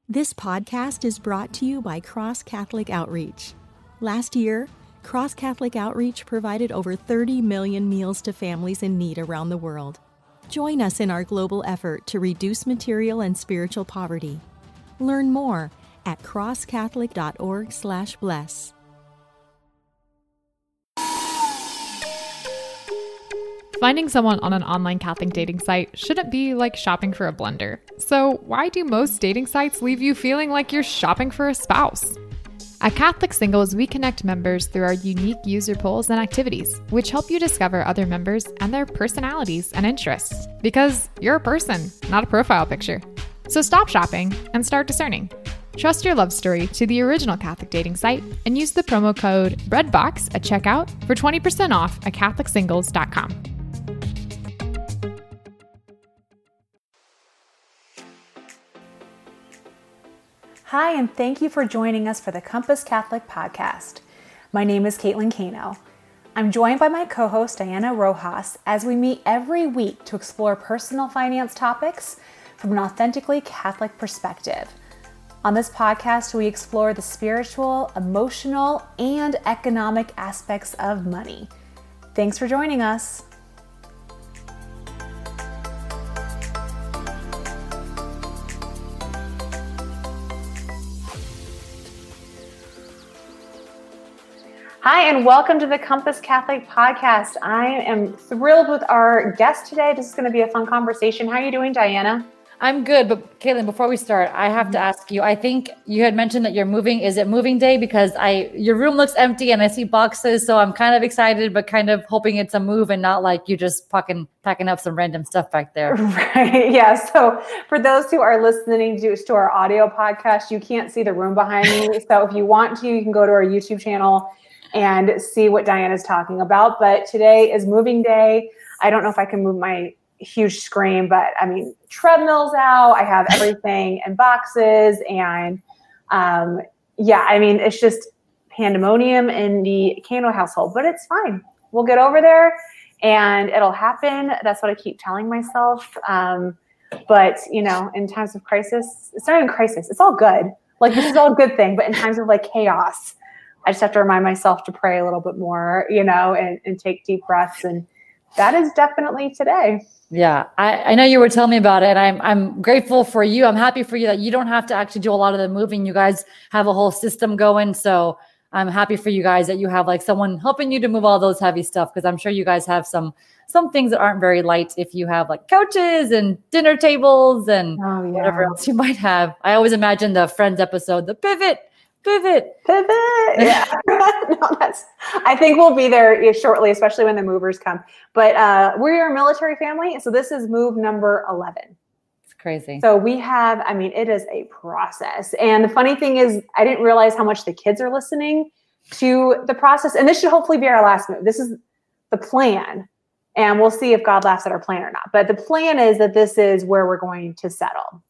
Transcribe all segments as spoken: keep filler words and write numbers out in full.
This podcast is brought to you by Cross Catholic Outreach. Last year, Cross Catholic Outreach provided over thirty million meals to families in need around the world. Join us in our global effort to reduce material and spiritual poverty. Learn more at crosscatholic.org slash bless. Finding someone on an online Catholic dating site shouldn't be like shopping for a blender. So why do most dating sites leave you feeling like you're shopping for a spouse? At Catholic Singles, we connect members through our unique user polls and activities, which help you discover other members and their personalities and interests. Because you're a person, not a profile picture. So stop shopping and start discerning. Trust your love story to the original Catholic dating site and use the promo code BREADBOX at checkout for twenty percent off at catholic singles dot com. Hi, and thank you for joining us for the Compass Catholic Podcast. My name is Caitlin Cano. I'm joined by my co-host Diana Rojas as we meet every week to explore personal finance topics from an authentically Catholic perspective. On this podcast, we explore the spiritual, emotional, and economic aspects of money. Thanks for joining us. Hi, and welcome to the Compass Catholic Podcast. I am thrilled with our guest today. This is going to be a fun conversation. How are you doing, Diana? I'm good, but Caitlin, before we start, I have to ask you, I think you had mentioned that you're moving. Is it moving day? Because I, your room looks empty and I see boxes, so I'm kind of excited, but kind of hoping it's a move and not like you just packing, packing up some random stuff back there. Right, yeah. So for those who are listening to, to our audio podcast, you can't see the room behind me. So if you want to, you can go to our YouTube channel and see what Diana's talking about. But today is moving day. I don't know if I can move my huge screen, but I mean, treadmill's out. I have everything in boxes. And um, yeah, I mean, it's just pandemonium in the Cano household, but it's fine. We'll get over there and it'll happen. That's what I keep telling myself. Um, but, you know, in times of crisis, it's not even crisis. It's all good. Like, this is all a good thing. But in times of like chaos, I just have to remind myself to pray a little bit more, you know, and, and take deep breaths. And that is definitely today. Yeah, I, I know you were telling me about it. And I'm I'm grateful for you. I'm happy for you that you don't have to actually do a lot of the moving. You guys have a whole system going. So I'm happy for you guys that you have like someone helping you to move all those heavy stuff. Because I'm sure you guys have some some things that aren't very light if you have like couches and dinner tables and oh, yeah. whatever else you might have. I always imagine the Friends episode, the pivot. Pivot, pivot. Yeah, no, that's. I think we'll be there shortly, especially when the movers come. But uh, we're a military family, so this is move number eleven. It's crazy. So we have. I mean, it is a process. And the funny thing is, I didn't realize how much the kids are listening to the process. And this should hopefully be our last move. This is the plan, and we'll see if God laughs at our plan or not. But the plan is that this is where we're going to settle.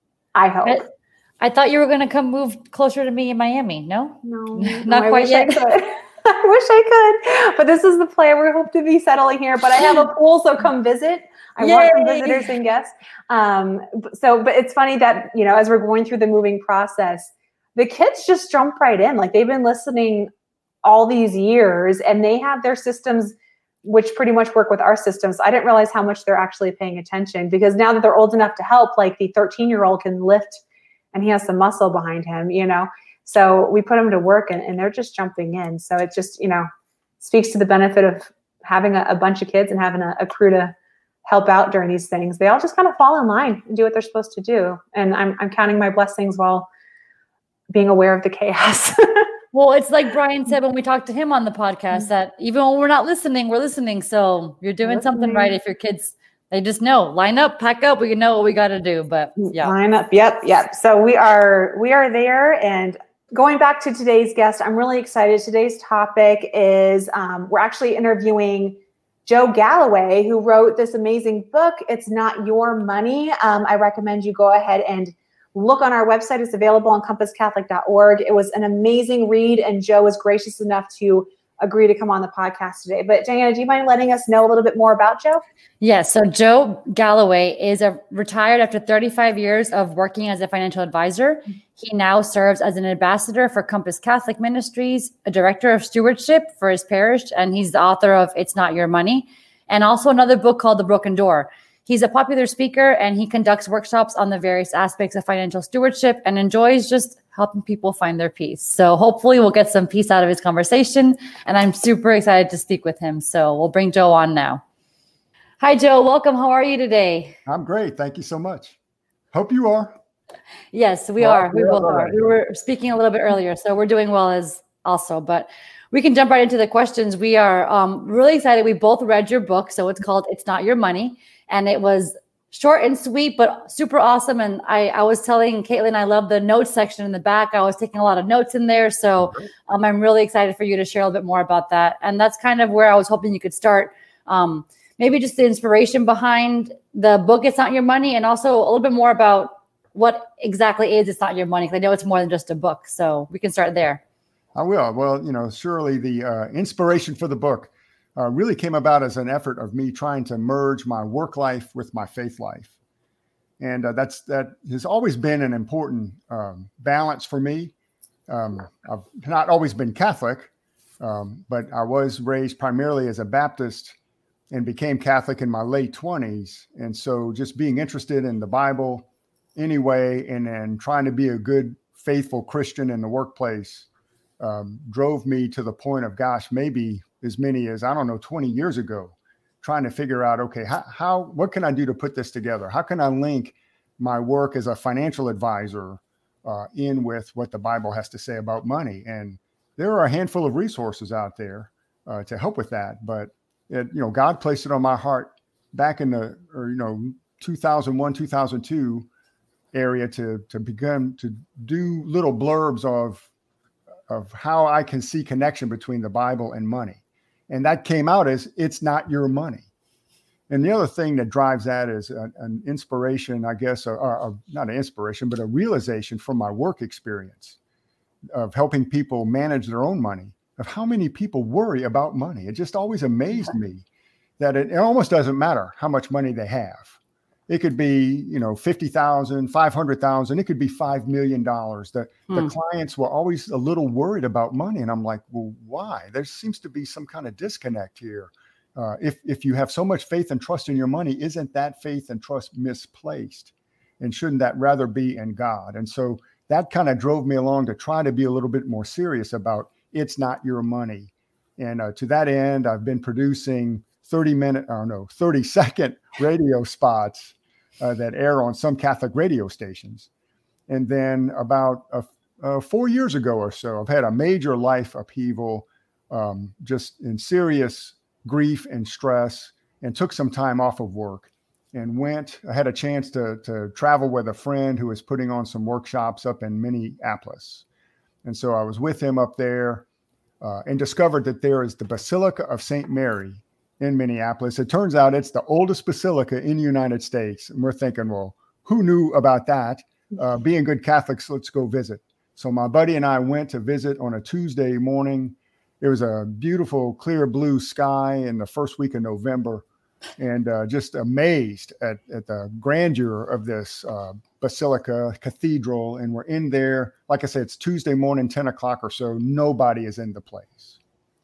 I hope. It- I thought you were going to come move closer to me in Miami. No, no, not no, quite yet. I, I wish I could, but this is the plan. We hope to be settling here, but I have a pool, so come visit. I Yay. want some visitors and guests. Um, so, but it's funny that, you know, as we're going through the moving process, the kids just jump right in. Like, they've been listening all these years and they have their systems, which pretty much work with our systems. I didn't realize how much they're actually paying attention, because now that they're old enough to help, like the thirteen year old can lift and he has some muscle behind him, you know? So we put them to work and, and they're just jumping in. So it just, you know, speaks to the benefit of having a, a bunch of kids and having a, a crew to help out during these things. They all just kind of fall in line and do what they're supposed to do. And I'm I'm counting my blessings while being aware of the chaos. Well, it's like Brian said when we talked to him on the podcast, that even when we're not listening, we're listening. So you're doing listening. something right if your kids, they just know, line up, pack up. We know what we got to do, but yeah. Line up. Yep. Yep. So we are, we are there. And going back to today's guest, I'm really excited. Today's topic is, um, we're actually interviewing Joe Galloway, who wrote this amazing book, It's Not Your Money. Um, I recommend you go ahead and look on our website. It's available on compass catholic dot org. It was an amazing read, and Joe was gracious enough to agree to come on the podcast today. But Diana, do you mind letting us know a little bit more about Joe? Yes. So Joe Galloway is a retired after thirty-five years of working as a financial advisor. He now serves as an ambassador for Compass Catholic Ministries, a director of stewardship for his parish, and he's the author of It's Not Your Money, and also another book called The Broken Door. He's a popular speaker, and he conducts workshops on the various aspects of financial stewardship and enjoys just helping people find their peace. So hopefully we'll get some peace out of his conversation, and I'm super excited to speak with him. So we'll bring Joe on now. Hi, Joe. Welcome. How are you today? I'm great. Thank you so much. Hope you are. Yes, we well, are. We both are. We were speaking a little bit earlier, so we're doing well as also, but we can jump right into the questions. We are um, really excited. We both read your book. So it's called It's Not Your Money. And it was short and sweet, but super awesome. And I, I was telling Caitlin, I love the notes section in the back. I was taking a lot of notes in there. So um, I'm really excited for you to share a little bit more about that. And that's kind of where I was hoping you could start. Um, maybe just the inspiration behind the book, It's Not Your Money, and also a little bit more about what exactly is It's Not Your Money, because I know it's more than just a book. So we can start there. I will. Well, you know, surely the uh, inspiration for the book uh, really came about as an effort of me trying to merge my work life with my faith life. And uh, that's that has always been an important um, balance for me. Um, I've not always been Catholic, um, but I was raised primarily as a Baptist and became Catholic in my late twenties. And so just being interested in the Bible anyway, and then trying to be a good, faithful Christian in the workplace um, drove me to the point of, gosh, maybe as many as, I don't know, twenty years ago, trying to figure out, okay, how, how what can I do to put this together? How can I link my work as a financial advisor uh, in with what the Bible has to say about money? And there are a handful of resources out there uh, to help with that. But, it, you know, God placed it on my heart back in the, or, you know, two thousand one, two thousand two area to, to begin to do little blurbs of, of how I can see connection between the Bible and money. And that came out as It's Not Your Money. And the other thing that drives that is a, an inspiration, I guess, or, or not an inspiration, but a realization from my work experience of helping people manage their own money, of how many people worry about money. It just always amazed me that it, it almost doesn't matter how much money they have. It could be, you know, fifty thousand, five hundred thousand. It could be five million dollars. The, hmm. the clients were always a little worried about money. And I'm like, well, why? There seems to be some kind of disconnect here. Uh, if, if you have so much faith and trust in your money, isn't that faith and trust misplaced? And shouldn't that rather be in God? And so that kind of drove me along to try to be a little bit more serious about It's Not Your Money. And uh, to that end, I've been producing thirty minute, or no, thirty second radio spots uh, that air on some Catholic radio stations. And then about uh, uh, four years ago or so, I've had a major life upheaval, um, just in serious grief and stress, and took some time off of work and went, I had a chance to, to travel with a friend who was putting on some workshops up in Minneapolis. And so I was with him up there uh, and discovered that there is the Basilica of Saint Mary in Minneapolis. It turns out it's the oldest basilica in the United States. And we're thinking, well, who knew about that? Uh, being good Catholics, let's go visit. So my buddy and I went to visit on a Tuesday morning. It was a beautiful, clear blue sky in the first week of November, and uh, just amazed at, at the grandeur of this uh, basilica cathedral. And we're in there. Like I said, it's Tuesday morning, ten o'clock or so. Nobody is in the place.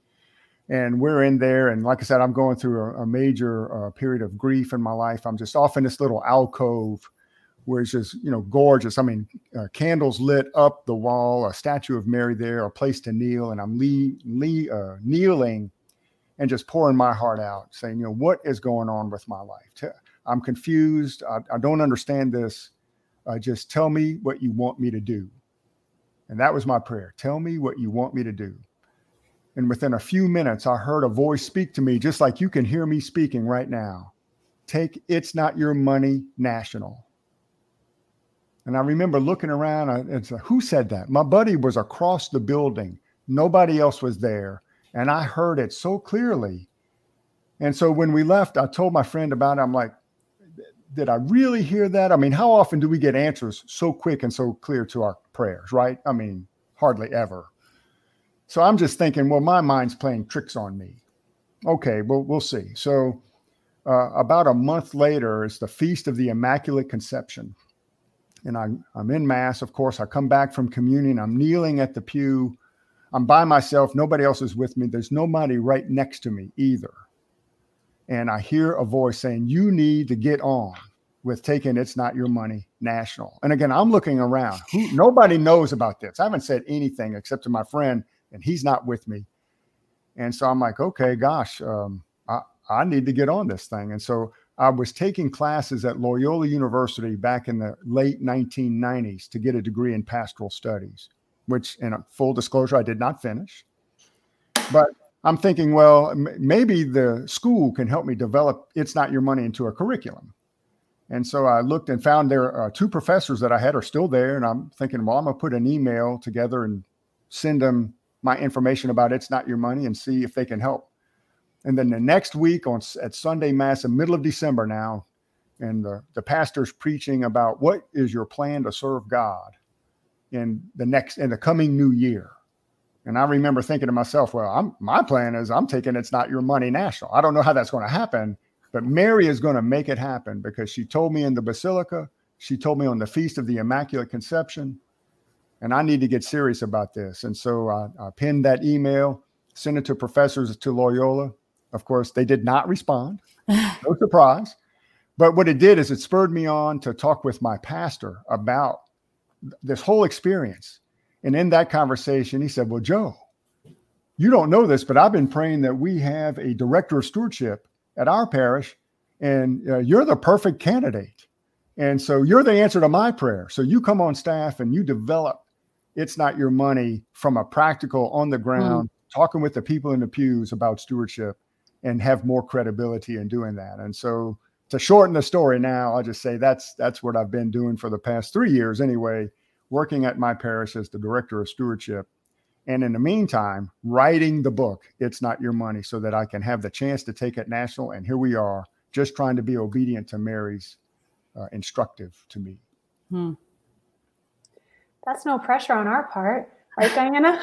And we're in there. And like I said, I'm going through a, a major uh, period of grief in my life. I'm just off in this little alcove where it's just, you know, gorgeous. I mean, uh, candles lit up the wall, a statue of Mary there, a place to kneel. And I'm le- le- uh, kneeling and just pouring my heart out, saying, you know, what is going on with my life? I'm confused. I, I don't understand this. Uh, just tell me what you want me to do. And that was my prayer. Tell me what you want me to do. And within a few minutes, I heard a voice speak to me, just like you can hear me speaking right now. Take It's Not Your Money national. And I remember looking around and said, who said that? My buddy was across the building. Nobody else was there. And I heard it so clearly. And so when we left, I told my friend about it. I'm like, did I really hear that? I mean, how often do we get answers so quick and so clear to our prayers, right? I mean, hardly ever. so I'm just thinking, well, my mind's playing tricks on me. Okay, well, we'll see. So uh, about a month later is the Feast of the Immaculate Conception. And I, I'm in Mass, of course. I come back from communion. I'm kneeling at the pew. I'm by myself. Nobody else is with me. There's nobody right next to me either. And I hear a voice saying, you need to get on with taking It's Not Your Money national. And again, I'm looking around. Who, nobody knows about this. I haven't said anything except to my friend, and he's not with me. And so I'm like, okay, gosh, um, I, I need to get on this thing. And so I was taking classes at Loyola University back in the late nineteen nineties to get a degree in pastoral studies, which, in a full disclosure, I did not finish. But I'm thinking, well, m- maybe the school can help me develop It's Not Your Money into a curriculum. And so I looked and found there uh, two professors that I had are still there. And I'm thinking, well, I'm going to put an email together and send them my information about It's Not Your Money and see if they can help. And then the next week on at Sunday Mass, in the middle of December now, and the, the pastor's preaching about what is your plan to serve God in the next, in the coming new year. And I remember thinking to myself, well, I'm, my plan is I'm taking It's Not Your Money national. I don't know how that's going to happen, but Mary is going to make it happen because she told me in the Basilica, she told me on the Feast of the Immaculate Conception, and I need to get serious about this. And so I, I pinned that email, sent it to professors to Loyola. Of course, they did not respond. No surprise. But what it did is it spurred me on to talk with my pastor about this whole experience. And in that conversation, he said, well, Joe, you don't know this, but I've been praying that we have a director of stewardship at our parish, and uh, you're the perfect candidate. And so you're the answer to my prayer. So you come on staff and you develop It's Not Your Money from a practical, on the ground, mm. talking with the people in the pews about stewardship, and have more credibility in doing that. And so to shorten the story now, I'll just say that's that's what I've been doing for the past three years anyway, working at my parish as the director of stewardship. And in the meantime, writing the book, It's Not Your Money, so that I can have the chance to take it national. And here we are, just trying to be obedient to Mary's uh, instructive to me. Hmm. That's no pressure on our part. Right, Diana?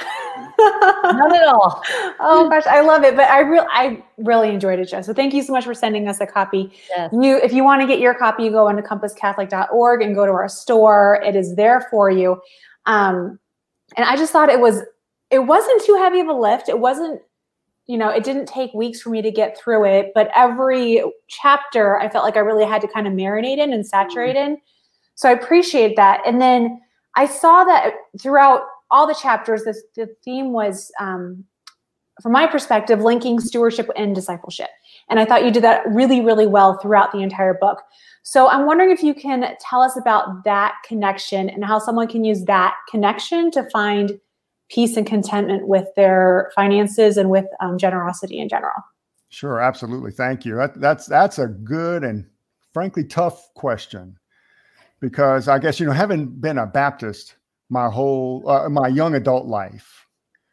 Not at all. Oh gosh, I love it. But I really, I really enjoyed it, Joe. So thank you so much for sending us a copy. Yes. You, if you want to get your copy, you go into compass catholic dot org and go to our store. It is there for you. Um, and I just thought it was, it wasn't too heavy of a lift. It wasn't, you know, it didn't take weeks for me to get through it. But every chapter, I felt like I really had to kind of marinate in and saturate in. So I appreciate that. And then I saw that throughout all the chapters, this, the theme was, um, from my perspective, linking stewardship and discipleship. And I thought you did that really, really well throughout the entire book. So I'm wondering if you can tell us about that connection and how someone can use that connection to find peace and contentment with their finances and with um, generosity in general. Sure, absolutely. Thank you. That, that's that's a good and frankly tough question, because I guess, you know, having been a Baptist my whole, uh, my young adult life,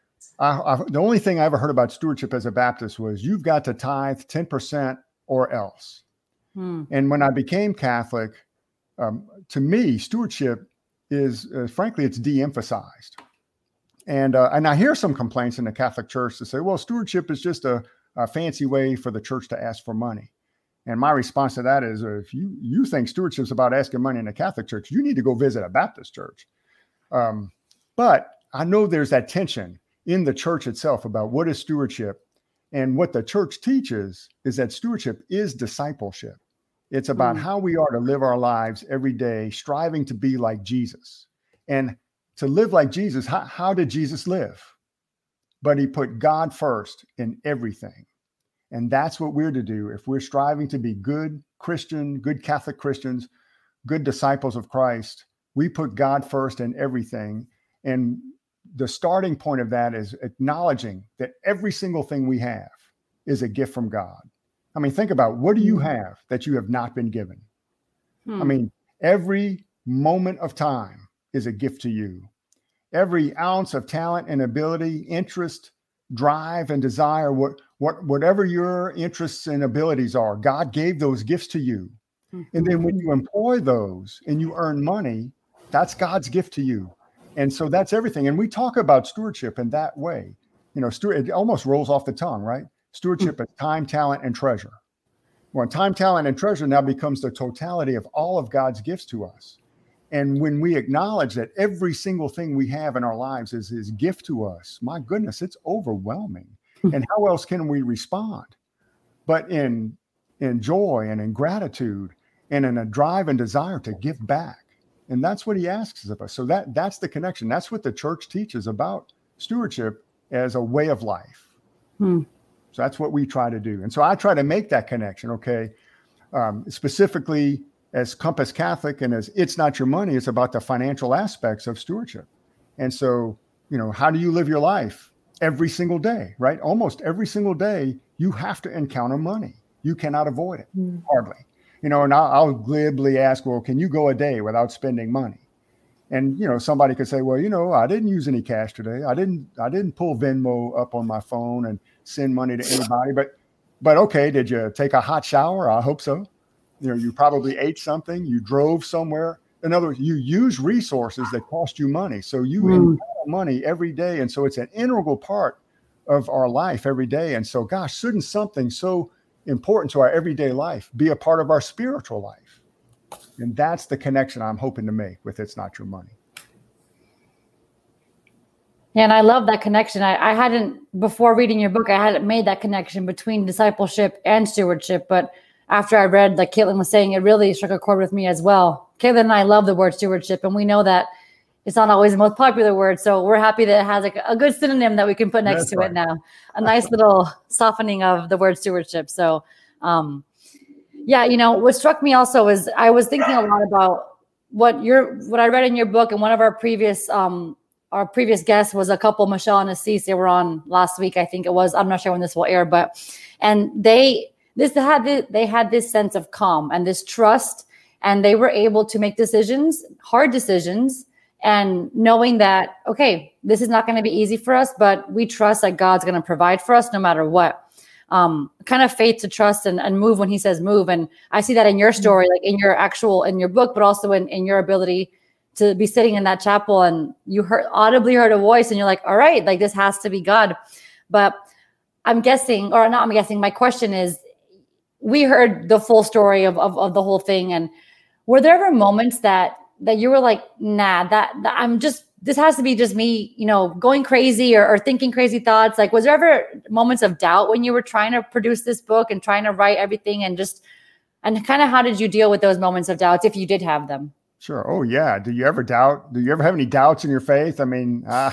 I, I, the only thing I ever heard about stewardship as a Baptist was you've got to tithe ten percent or else. Hmm. And when I became Catholic, um, to me, stewardship is, uh, frankly, it's de-emphasized. And, uh, and I hear some complaints in the Catholic Church to say, well, stewardship is just a, a fancy way for the church to ask for money. And my response to that is, uh, if you, you think stewardship is about asking money in the Catholic Church, you need to go visit a Baptist church. Um, but I know there's that tension in the church itself about what is stewardship. And what the church teaches is that stewardship is discipleship. It's about mm. how we are to live our lives every day, striving to be like Jesus. And to live like Jesus, how, how did Jesus live? But he put God first in everything. And that's what we're to do if we're striving to be good Christian, good Catholic Christians, good disciples of Christ. We put God first in everything. And the starting point of that is acknowledging that every single thing we have is a gift from God. I mean, think about, what do you have that you have not been given? Hmm. I mean, every moment of time is a gift to you. Every ounce of talent and ability, interest, drive, and desire, what, what, whatever your interests and abilities are, God gave those gifts to you. Mm-hmm. And then when you employ those and you earn money, that's God's gift to you. And so that's everything. And we talk about stewardship in that way. You know, steward, it almost rolls off the tongue, right? Stewardship is time, talent, and treasure. Well, time, talent, and treasure now becomes the totality of all of God's gifts to us. And when we acknowledge that every single thing we have in our lives is his gift to us, my goodness, it's overwhelming. And how else can we respond? But in, in joy and in gratitude and in a drive and desire to give back. And that's what he asks of us. So that that's the connection. That's what the church teaches about stewardship as a way of life. Hmm. So that's what we try to do. And so I try to make that connection, okay? Um, specifically as Compass Catholic and as It's Not Your Money, it's about the financial aspects of stewardship. And so, you know, how do you live your life? Every single day, right? Almost every single day, you have to encounter money. You cannot avoid it, mm. hardly. You know, and I'll, I'll glibly ask, well, can you go a day without spending money? And, you know, somebody could say, well, you know, I didn't use any cash today. I didn't, I didn't pull Venmo up on my phone and send money to anybody. But, but okay, did you take a hot shower? I hope so. You know, you probably ate something. You drove somewhere. In other words, you use resources that cost you money. So you mm. encounter money every day. And so it's an integral part of our life every day. And so, gosh, shouldn't something so important to our everyday life be a part of our spiritual life? And that's the connection I'm hoping to make with It's Not Your Money. Yeah, and I love that connection. I, I hadn't, before reading your book, I hadn't made that connection between discipleship and stewardship. But after I read, like Caitlin was saying, it really struck a chord with me as well. Caitlin and I love the word stewardship, and we know that it's not always the most popular word. So we're happy that it has like a good synonym that we can put next That's to right. it now. A nice little softening of the word stewardship. So, um, yeah, you know, what struck me also is I was thinking a lot about what you're, what I read in your book, and one of our previous, um, our previous guests was a couple, Michelle and Assis. They were on last week, I think it was. I'm not sure when this will air, but and they this had this, they had this sense of calm and this trust, and they were able to make decisions, hard decisions, and knowing that, okay, this is not going to be easy for us, but we trust that God's going to provide for us no matter what. Um, kind of faith to trust and, and move when he says move. And I see that in your story, like in your actual, in your book, but also in, in your ability to be sitting in that chapel and you heard audibly heard a voice and you're like, all right, like this has to be God. But I'm guessing, or not I'm guessing, my question is, we heard the full story of, of, of the whole thing. And were there ever moments that, that you were like, nah, that, that I'm just, this has to be just me, you know, going crazy or, or thinking crazy thoughts? Like, was there ever moments of doubt when you were trying to produce this book and trying to write everything, and just, and kind of how did you deal with those moments of doubts if you did have them? Sure. Oh yeah. Do you ever doubt? Do you ever have any doubts in your faith? I mean, uh,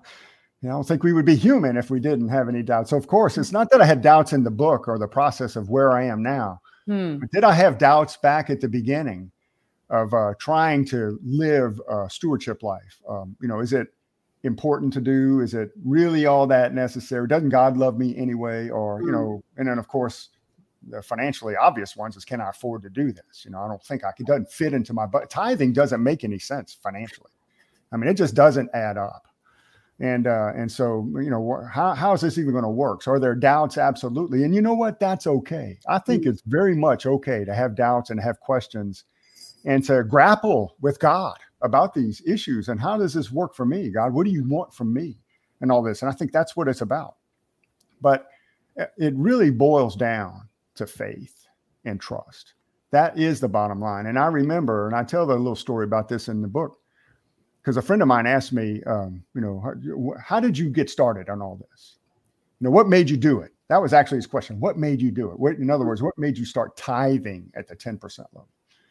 I don't think we would be human if we didn't have any doubts. So of course, it's not that I had doubts in the book or the process of where I am now. Hmm. But did I have doubts back at the beginning of uh, trying to live a stewardship life? Um, you know, is it important to do? Is it really all that necessary? Doesn't God love me anyway? Or, you know, and then of course, the financially obvious ones is, can I afford to do this? You know, I don't think I can, it doesn't fit into my budget. Tithing doesn't make any sense financially. I mean, it just doesn't add up. And, uh, and so, you know, how, how is this even going to work? So are there doubts? Absolutely. And you know what? That's okay. I think it's very much okay to have doubts and have questions and to grapple with God about these issues. And how does this work for me? God, what do you want from me? And all this. And I think that's what it's about. But it really boils down to faith and trust. That is the bottom line. And I remember, and I tell the little story about this in the book, because a friend of mine asked me, um, you know, how, how did you get started on all this? You know, what made you do it? That was actually his question. What made you do it? What, in other words, what made you start tithing at the ten percent level?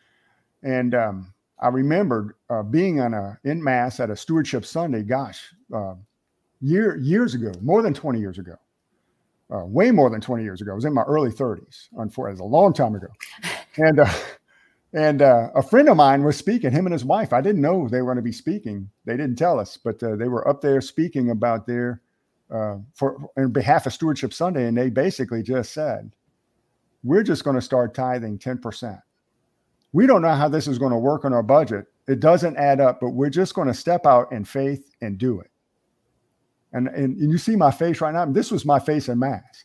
And um, I remembered uh, being on a in mass at a stewardship Sunday, gosh, uh, year years ago, more than twenty years ago, uh, way more than twenty years ago. I was in my early thirties. Unfortunately, it was a long time ago. And uh, and uh, a friend of mine was speaking. Him and his wife. I didn't know they were going to be speaking. They didn't tell us, but uh, they were up there speaking about their uh, for on behalf of Stewardship Sunday, and they basically just said, "We're just going to start tithing ten percent." We don't know how this is going to work on our budget. It doesn't add up, but we're just going to step out in faith and do it. And, and, and you see my face right now. This was my face in mass.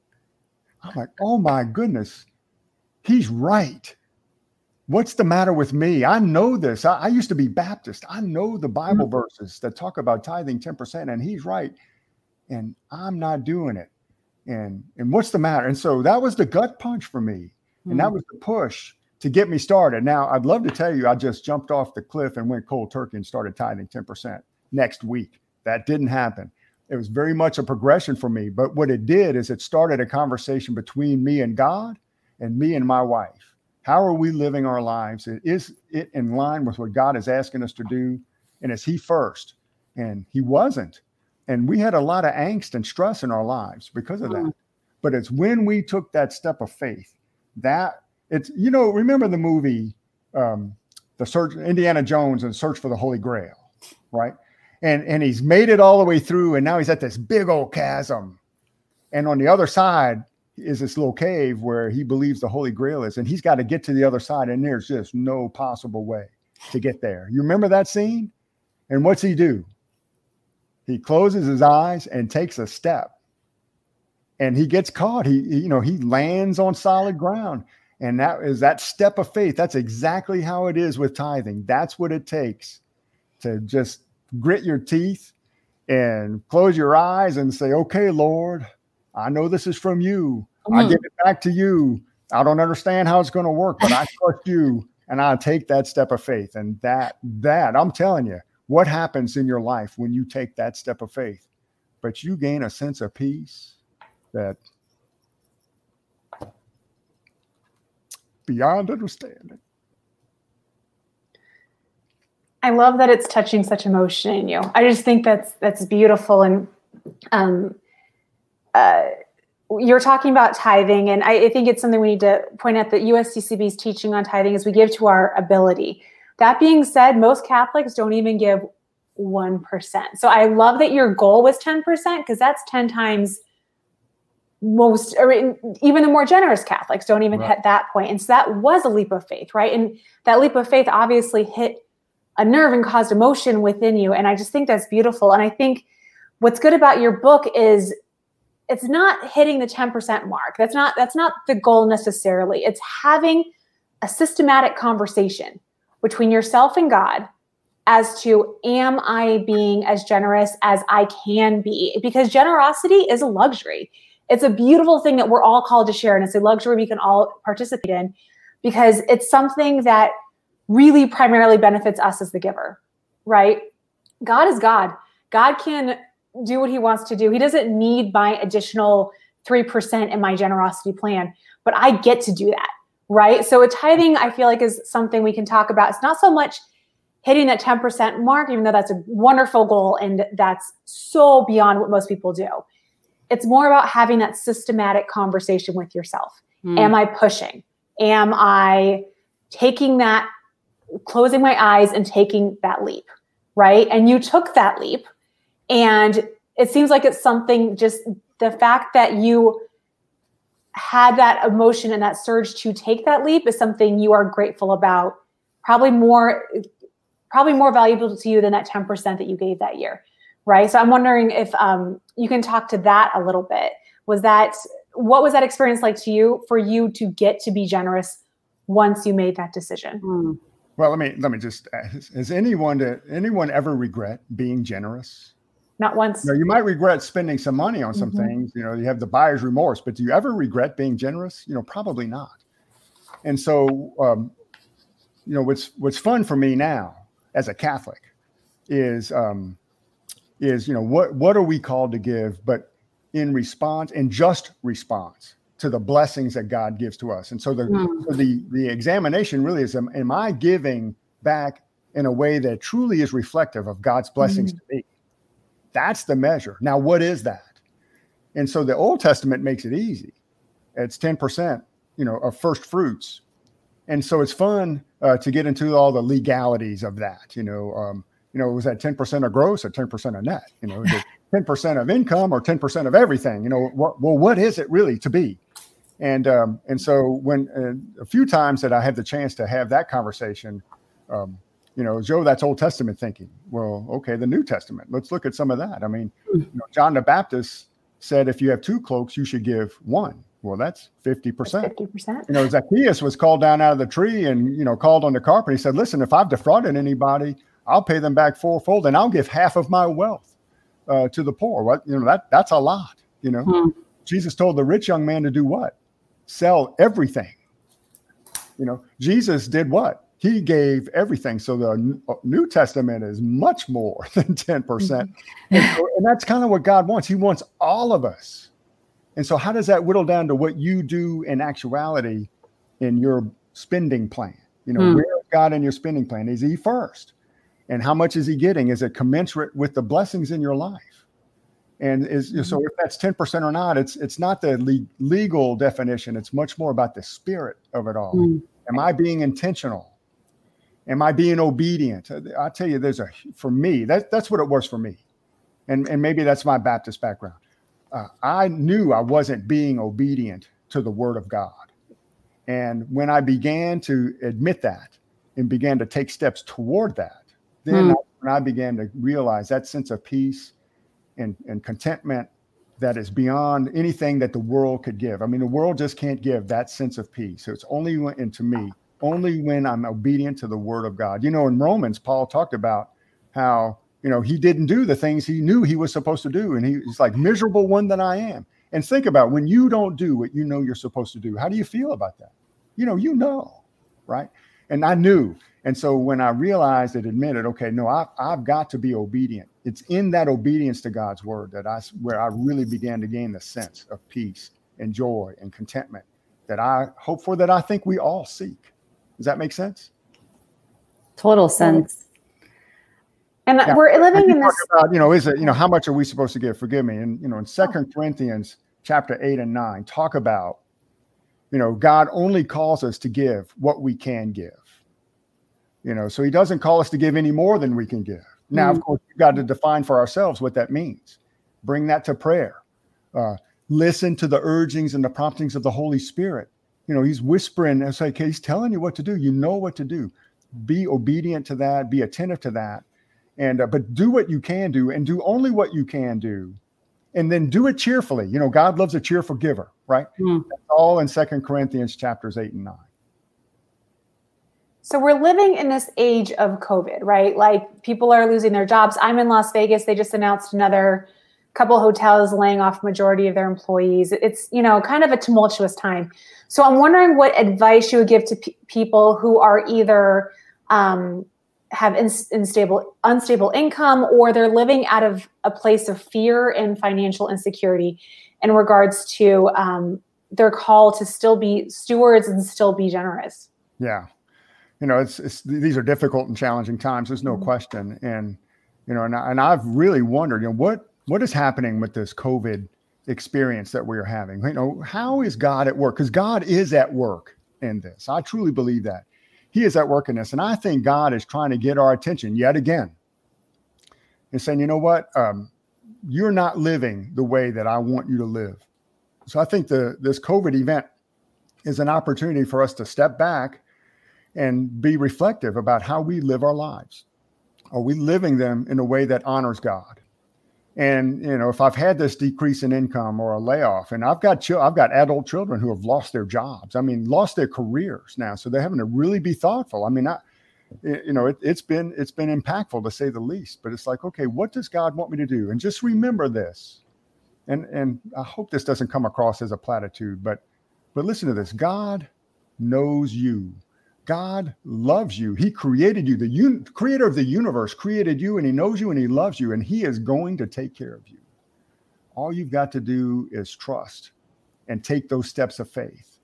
I'm like, oh my goodness, he's right. What's the matter with me? I know this. I, I used to be Baptist. I know the Bible verses that talk about tithing ten percent, and he's right. and I'm not doing it. And, and what's the matter? And so that was the gut punch for me. And mm. that was the push to get me started. Now, I'd love to tell you, I just jumped off the cliff and went cold turkey and started tithing ten percent next week. That didn't happen. It was very much a progression for me. But what it did is it started a conversation between me and God and me and my wife. How are we living our lives? Is it in line with what God is asking us to do? And is he first? And he wasn't. And we had a lot of angst and stress in our lives because of that. But it's when we took that step of faith that it's, you know, remember the movie, um, the search, Indiana Jones and Search for the Holy Grail, right? And, and he's made it all the way through, and now he's at this big old chasm. And on the other side is this little cave where he believes the Holy Grail is, and he's got to get to the other side, and there's just no possible way to get there. You remember that scene? And what's he do? He closes his eyes and takes a step, and he gets caught. He, he, you know, he lands on solid ground, and that is that step of faith. That's exactly how it is with tithing. That's what it takes to just grit your teeth and close your eyes and say, okay, Lord, I know this is from you. Mm-hmm. I give it back to you. I don't understand how it's going to work, but I trust you, and I take that step of faith. And that, that I'm telling you, what happens in your life when you take that step of faith? But you gain a sense of peace that beyond understanding. I love that it's touching such emotion in you. I just think that's that's beautiful. And um, uh, you're talking about tithing, and I, I think it's something we need to point out that U S C C B's teaching on tithing is we give to our ability. That being said, most Catholics don't even give one percent. So I love that your goal was ten percent, because that's ten times most, or even the more generous Catholics don't even right. hit that point. And so that was a leap of faith, right? And that leap of faith obviously hit a nerve and caused emotion within you. And I just think that's beautiful. And I think what's good about your book is it's not hitting the ten percent mark. That's not, that's not the goal necessarily. It's having a systematic conversation between yourself and God as to, am I being as generous as I can be? Because generosity is a luxury. It's a beautiful thing that we're all called to share. And it's a luxury we can all participate in, because it's something that really primarily benefits us as the giver, right? God is God. God can do what he wants to do. He doesn't need my additional three percent in my generosity plan, but I get to do that, right? So a tithing, I feel like, is something we can talk about. It's not so much hitting that ten percent mark, even though that's a wonderful goal and that's so beyond what most people do. It's more about having that systematic conversation with yourself. Mm. Am I pushing? Am I taking that, closing my eyes and taking that leap, right? And you took that leap, and it seems like it's something, just the fact that you had that emotion and that surge to take that leap is something you are grateful about, probably more, probably more valuable to you than that ten percent that you gave that year, right? So I'm wondering if um, you can talk to that a little bit. Was that, what was that experience like to you, for you to get to be generous once you made that decision? Mm. Well, let me let me just ask, has anyone to, anyone ever regret being generous? Not once. You know, you might regret spending some money on some mm-hmm. things. You know, you have the buyer's remorse, but do you ever regret being generous? You know, probably not. And so, um, you know, what's what's fun for me now as a Catholic is um, is you know what what are we called to give, but in response, in just response to the blessings that God gives to us. And so the mm. so the the examination really is, am, am I giving back in a way that truly is reflective of God's blessings mm. to me? That's the measure. Now, what is that? And so the Old Testament makes it easy. It's ten percent, you know, of first fruits. And so it's fun uh, to get into all the legalities of that. You know, um, you know, was that ten percent of gross or ten percent of net? You know, is it ten percent of income or ten percent of everything? You know, what, well, what is it really to be? And um, and so when uh, a few times that I had the chance to have that conversation, um, you know, Joe, that's Old Testament thinking. Well, okay, the New Testament. Let's look at some of that. I mean, you know, John the Baptist said, if you have two cloaks, you should give one. Well, that's fifty percent. fifty percent. You know, Zacchaeus was called down out of the tree and, you know, called on the carpet. He said, listen, if I've defrauded anybody, I'll pay them back fourfold and I'll give half of my wealth. uh, to the poor. What, you know, that that's a lot, you know. Hmm. Jesus told the rich young man to do what? Sell everything. You know, Jesus did what? He gave everything. So the New Testament is much more than ten percent. And, so, and that's kind of what God wants. He wants all of us. And so how does that whittle down to what you do in actuality in your spending plan? You know, mm. where is God in your spending plan? Is he first? And how much is he getting? Is it commensurate with the blessings in your life? And is mm. so if that's ten percent or not, it's it's not the le- legal definition. It's much more about the spirit of it all. Mm. Am I being intentional? Am I being obedient? I tell you, there's a, for me, that, that's what it was for me. And, and maybe that's my Baptist background. Uh, I knew I wasn't being obedient to the word of God. And when I began to admit that and began to take steps toward that, then mm. when I began to realize that sense of peace and, and contentment that is beyond anything that the world could give. I mean, the world just can't give that sense of peace. So it's only when, and to me, only when I'm obedient to the word of God. You know, in Romans, Paul talked about how, you know, he didn't do the things he knew he was supposed to do. And he, he's like, miserable one that I am. And think about when you don't do what you know you're supposed to do, how do you feel about that? You know, you know, right? And I knew. And so when I realized and admitted, okay, no, I, I've got to be obedient. It's in that obedience to God's word that I, where I really began to gain the sense of peace and joy and contentment that I hope for, that I think we all seek. Does that make sense? Total sense. And yeah. we're living in this. About, you know, is it, you know, how much are we supposed to give? Forgive me. And, you know, in Second oh. Corinthians chapter eight and nine, talk about, you know, God only calls us to give what we can give. You know, so he doesn't call us to give any more than we can give. Now, mm. of course, we've got to define for ourselves what that means. Bring that to prayer. Uh, listen to the urgings and the promptings of the Holy Spirit. You know, he's whispering. It's like, he's telling you what to do. You know what to do. Be obedient to that. Be attentive to that. And, uh, but do what you can do and do only what you can do. And then do it cheerfully. You know, God loves a cheerful giver, right? Mm. That's all in Second Corinthians chapters eight and nine. So we're living in this age of COVID, right? Like people are losing their jobs. I'm in Las Vegas. They just announced another couple hotels laying off majority of their employees. It's, you know, kind of a tumultuous time. So I'm wondering what advice you would give to p- people who are either um, have in- unstable, unstable income, or they're living out of a place of fear and financial insecurity in regards to um, their call to still be stewards and still be generous. Yeah. You know, it's, it's these are difficult and challenging times. There's no mm-hmm. question. And, you know, and, I, and I've really wondered, you know, what, what is happening with this COVID experience that we're having? You know, how is God at work? Because God is at work in this. I truly believe that he is at work in this. And I think God is trying to get our attention yet again and saying, you know what, um, you're not living the way that I want you to live. So I think the this COVID event is an opportunity for us to step back and be reflective about how we live our lives. Are we living them in a way that honors God? And, you know, if I've had this decrease in income or a layoff, and I've got, ch- I've got adult children who have lost their jobs, I mean, lost their careers now. So they're having to really be thoughtful. I mean, I, you know, it, it's been, it's been impactful to say the least, but it's like, okay, what does God want me to do? And just remember this. And, and I hope this doesn't come across as a platitude, but, but listen to this. God knows you. God loves you. He created you. The un- creator of the universe created you, and he knows you and he loves you, and he is going to take care of you. All you've got to do is trust and take those steps of faith.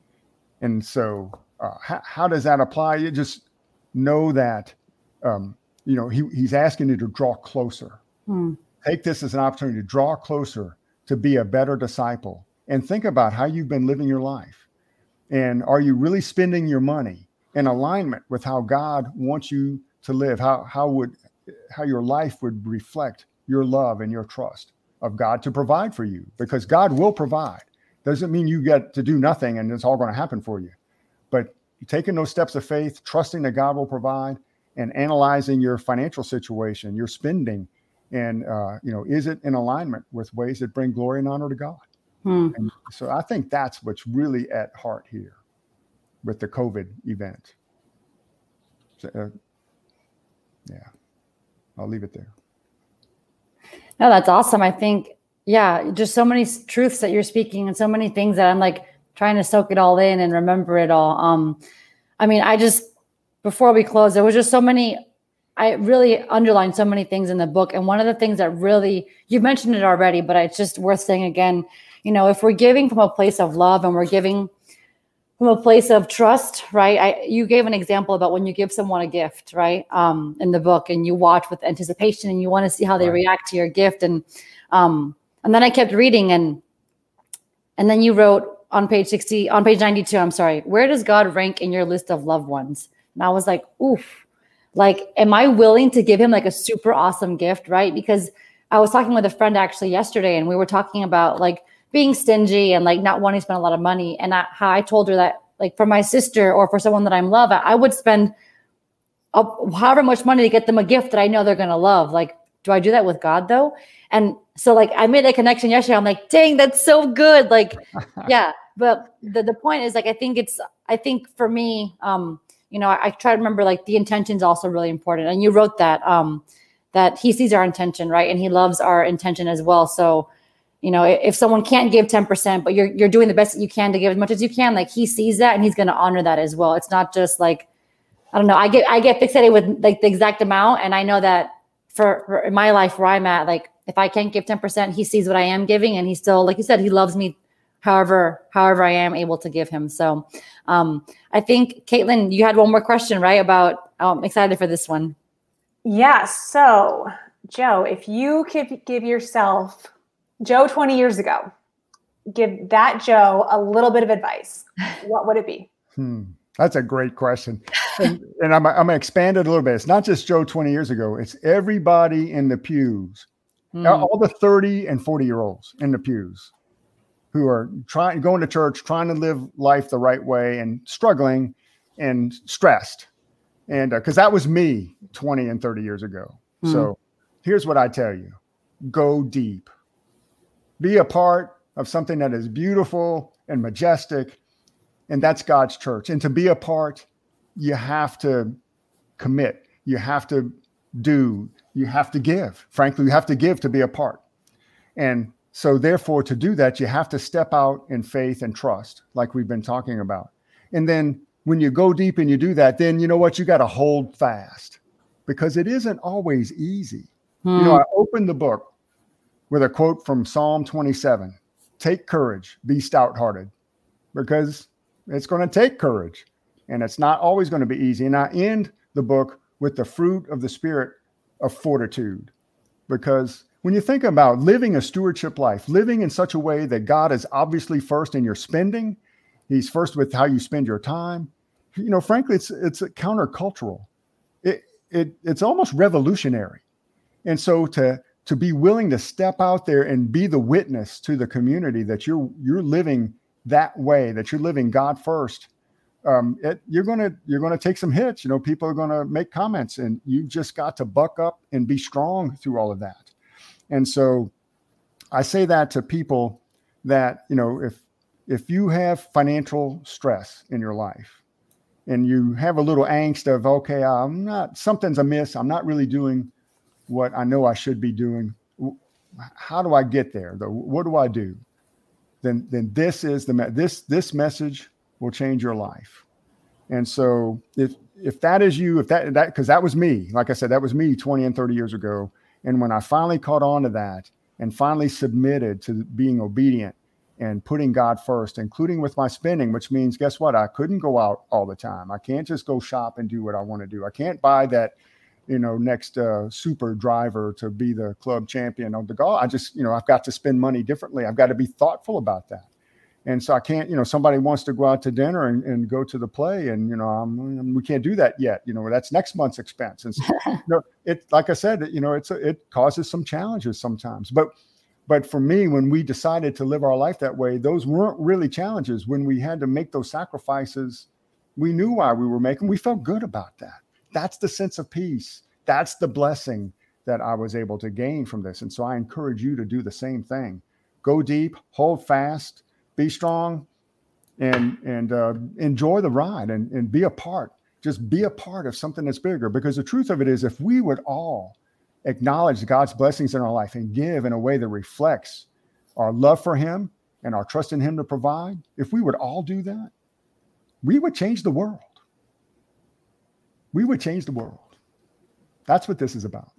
And so uh, how, how does that apply? You just know that, um, you know, he, he's asking you to draw closer. Hmm. Take this as an opportunity to draw closer, to be a better disciple, and think about how you've been living your life. And are you really spending your money in alignment with how God wants you to live? How how would how your life would reflect your love and your trust of God to provide for you? Because God will provide. Doesn't mean you get to do nothing and it's all going to happen for you. But taking those steps of faith, trusting that God will provide, and analyzing your financial situation, your spending, and uh, you know, is it in alignment with ways that bring glory and honor to God? Hmm. And so I think that's what's really at heart here with the COVID event. So, uh, yeah, I'll leave it there. No, that's awesome. I think, yeah, just so many truths that you're speaking and so many things that I'm like trying to soak it all in and remember it all. Um, I mean, I just, before we close, there was just so many, I really underlined so many things in the book. And one of the things that really, you mentioned it already, but it's just worth saying again, you know, if we're giving from a place of love and we're giving from a place of trust, right? I, you gave an example about when you give someone a gift, right? Um, in the book, and you watch with anticipation and you want to see how they right. react to your gift. And, um, and then I kept reading and, and then you wrote on page sixty, on page ninety-two, I'm sorry, where does God rank in your list of loved ones? And I was like, oof, like, am I willing to give him like a super awesome gift, right? Because I was talking with a friend actually yesterday and we were talking about like being stingy and like not wanting to spend a lot of money. And I, how I told her that like for my sister or for someone that I'm love, I, I would spend a, however much money to get them a gift that I know they're going to love. Like, do I do that with God though? And so like, I made a connection yesterday. I'm like, dang, that's so good. Like, yeah. But the, the point is like, I think it's, I think for me, um, you know, I, I try to remember like the intention is also really important. And you wrote that, um, that he sees our intention, right? And he loves our intention as well. So, you know, if someone can't give ten percent, but you're you're doing the best that you can to give as much as you can, like he sees that and he's going to honor that as well. It's not just like, I don't know, I get I get fixated with like the exact amount. And I know that for, for in my life where I'm at, like if I can't give ten percent, he sees what I am giving. And he still, like you said, he loves me however, however I am able to give him. So um, I think, Caitlin, you had one more question, right? About, oh, I'm excited for this one. Yeah. So Joe, if you could give yourself Joe twenty years ago, give that Joe a little bit of advice, what would it be? Hmm. That's a great question. And, and I'm, I'm going to expand it a little bit. It's not just Joe twenty years ago. It's everybody in the pews, hmm. all the thirty and forty year olds in the pews who are trying, going to church, trying to live life the right way and struggling and stressed. And because uh, that was me twenty and thirty years ago. Hmm. So here's what I tell you, go deep. Be a part of something that is beautiful and majestic, and that's God's church. And to be a part, you have to commit. You have to do. You have to give. Frankly, you have to give to be a part. And so therefore, to do that, you have to step out in faith and trust, like we've been talking about. And then when you go deep and you do that, then you know what? You got to hold fast because it isn't always easy. Hmm. You know, I opened the book with a quote from Psalm twenty-seven, take courage, be stout-hearted, because it's going to take courage and it's not always going to be easy. And I end the book with the fruit of the spirit of fortitude, because when you think about living a stewardship life, living in such a way that God is obviously first in your spending, he's first with how you spend your time. You know, frankly, it's, it's countercultural. It, it, it's almost revolutionary. And so to, to be willing to step out there and be the witness to the community that you're you're living that way, that you're living God first, um, it, you're gonna you're gonna take some hits. You know, people are gonna make comments, and you just got to buck up and be strong through all of that. And so, I say that to people that, you know, if if you have financial stress in your life, and you have a little angst of, okay, I'm not, something's amiss, I'm not really doing what I know I should be doing. How do I get there? What do I do? Then, then this is the this this message will change your life. And so, if if that is you, if that that because that was me, like I said, that was me twenty and thirty years ago. And when I finally caught on to that and finally submitted to being obedient and putting God first, including with my spending, which means, guess what? I couldn't go out all the time. I can't just go shop and do what I want to do. I can't buy that, you know, next uh, super driver to be the club champion of the golf. I just, you know, I've got to spend money differently. I've got to be thoughtful about that. And so I can't, you know, somebody wants to go out to dinner and, and go to the play, and, you know, I'm, we can't do that yet. You know, that's next month's expense. And so, you know, it, like I said, you know, it's a, it causes some challenges sometimes. But, but for me, when we decided to live our life that way, those weren't really challenges. When we had to make those sacrifices, we knew why we were making. We felt good about that. That's the sense of peace. That's the blessing that I was able to gain from this. And so I encourage you to do the same thing. Go deep, hold fast, be strong, and and uh, enjoy the ride and, and be a part. Just be a part of something that's bigger. Because the truth of it is, if we would all acknowledge God's blessings in our life and give in a way that reflects our love for him and our trust in him to provide, if we would all do that, we would change the world. We would change the world. That's what this is about.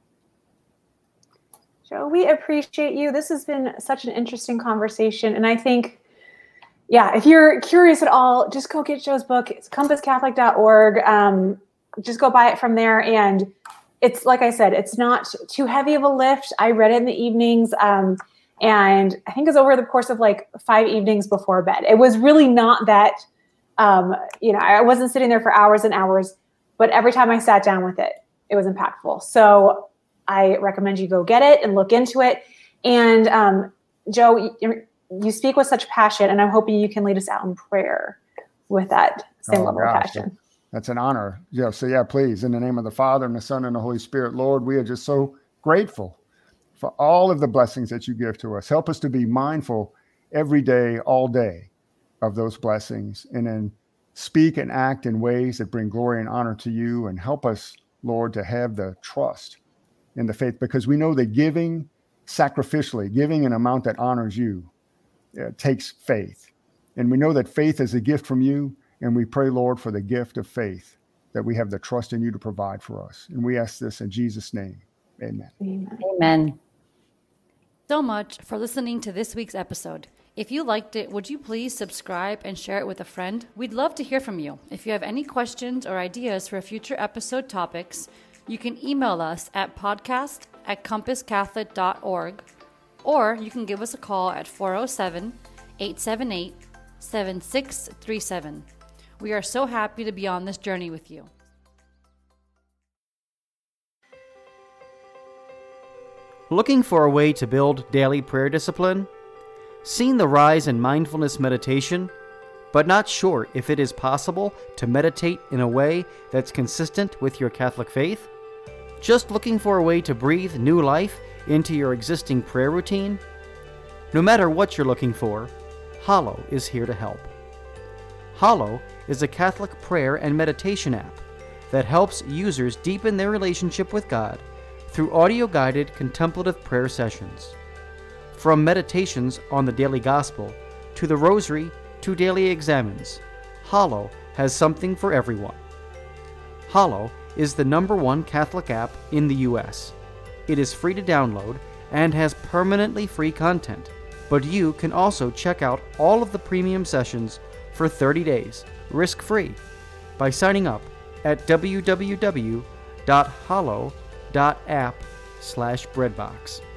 Joe, we appreciate you. This has been such an interesting conversation. And I think, yeah, if you're curious at all, just go get Joe's book. It's compass catholic dot org. Um, just go buy it from there. And it's, like I said, it's not too heavy of a lift. I read it in the evenings. Um, and I think it was over the course of like five evenings before bed. It was really not that, um, you know, I wasn't sitting there for hours and hours, but every time I sat down with it, it was impactful. So I recommend you go get it and look into it. And um, Joe, you, you speak with such passion, and I'm hoping you can lead us out in prayer with that same Oh, level of gosh. passion. That's an honor. Yeah. So yeah, please, in the name of the Father and the Son and the Holy Spirit, Lord, we are just so grateful for all of the blessings that you give to us. Help us to be mindful every day, all day of those blessings, and then speak and act in ways that bring glory and honor to you, and help us, Lord, to have the trust in the faith, because we know that giving sacrificially, giving an amount that honors you, uh, takes faith. And we know that faith is a gift from you. And we pray, Lord, for the gift of faith, that we have the trust in you to provide for us. And we ask this in Jesus' name. Amen. Amen. Amen. So much for listening to this week's episode. If you liked it, would you please subscribe and share it with a friend? We'd love to hear from you. If you have any questions or ideas for future episode topics, you can email us at podcast at compass catholic dot org, or you can give us a call at four oh seven, eight seven eight, seven six three seven. We are so happy to be on this journey with you. Looking for a way to build daily prayer discipline? Seen the rise in mindfulness meditation, but not sure if it is possible to meditate in a way that's consistent with your Catholic faith? Just looking for a way to breathe new life into your existing prayer routine? No matter what you're looking for, Hallow is here to help. Hallow is a Catholic prayer and meditation app that helps users deepen their relationship with God through audio-guided contemplative prayer sessions. From meditations on the daily gospel to the rosary to daily examines, Hallow has something for everyone. Hallow is the number one Catholic app in the U S. It is free to download and has permanently free content, but you can also check out all of the premium sessions for thirty days, risk-free, by signing up at w w w dot hallow dot app slash breadbox.